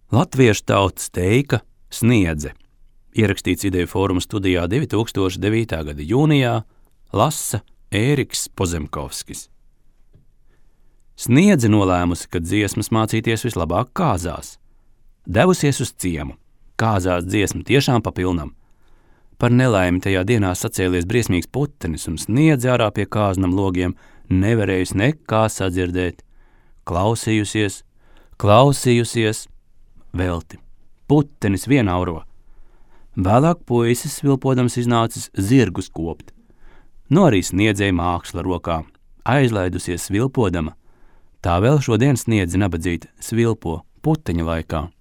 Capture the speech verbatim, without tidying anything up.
Latviešu tautas teika Sniedze. Ierakstīts Ideju fóruma studijā divi tūkstoši devītā gada jūnijā, lasa Ēriks Pozemkovskis. Sniedze nolēmusi, ka dziesmas mācīties vislabāk kāzās. Devusies uz ciemu. Kāzās dziesma tiešām papilnam. Par nelaimi tajā dienā sacēlies briesmīgs putenis un Sniedze ārā pie kāznam logiem nevarējusi nekā sadzirdēt. Klausījusies, klausījusies, velti. Putenis vienauro. Vēlāk puisis vilpodams iznācis zirgus kopt. Nu arī Sniedzēja māksla rokā, aizlaidusies svilpodama. Tā vēl šodien Sniedze nabadzīta svilpo puteņa laikā.